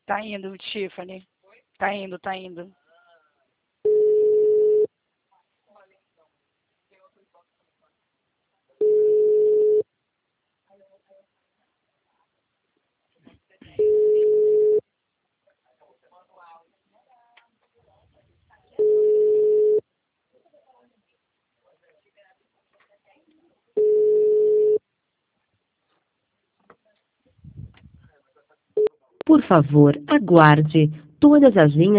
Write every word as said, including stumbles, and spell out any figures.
Tá indo, Tiffany. Tá indo, tá indo. Por favor, aguarde. Todas as linhas